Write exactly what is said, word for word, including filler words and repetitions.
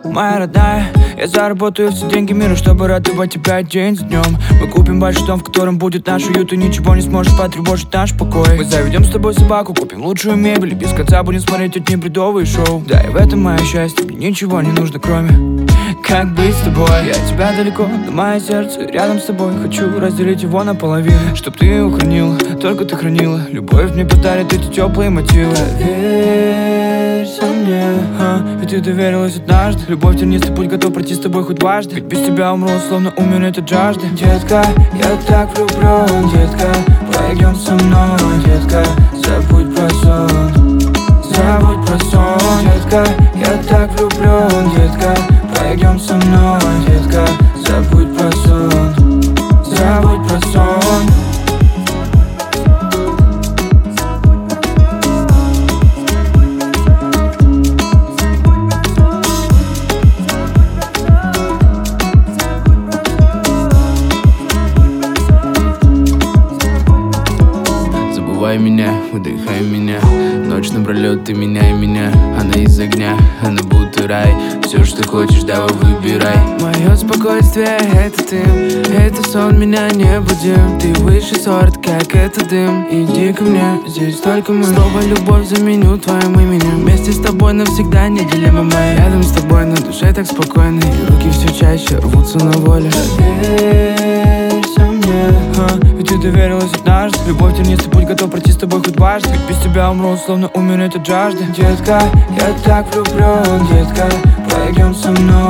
моя родная. Я заработаю все деньги мира, чтобы радовать тебя день за днем. Мы купим большой дом, в котором будет наш уют, и ничего не сможет потревожить наш покой. Мы заведем с тобой собаку, купим лучшую мебель, и без конца будем смотреть одни бредовые шоу. Да, и в этом мое счастье, мне ничего не нужно, кроме как быть с тобой. Я от тебя далеко, но мое сердце рядом с тобой. Хочу разделить его наполовину, чтоб ты его хранила, только ты хранила. Любовь мне подарит эти теплые мотивы. Доверься мне, а, ведь ты доверилась однажды. Любовь тернистый путь, готов пройти с тобой хоть дважды. Ведь без тебя умру, словно умер от жажды. Детка, я так влюблен, детка, пойдем со мной, детка, забудь про сон, забудь про сон. Детка, я так влюблен, детка, пойдем со мной, детка, забудь про сон, забудь про сон. Забывай меня, выдыхай меня. Ночь напролет, ты меня и меня. Она из огня, она будто рай. Все, что хочешь, давай выбирай. Мое спокойствие — это ты, это сон, меня не буди. Ты высший сорт, как это дым. Иди ко мне, здесь только мы. Слово любовь заменю твоим именем. Вместе с тобой навсегда неделимы мы. Рядом с тобой на душе так спокойно, и руки все чаще рвутся на воле. Доверься мне, а, ведь ты доверилась однажды. Любовь тернистый путь, готов пройти с тобой хоть дважды. Ведь без тебя умру, словно умереть от жажды. Детка, я так влюблен, детка, пойдем со мной,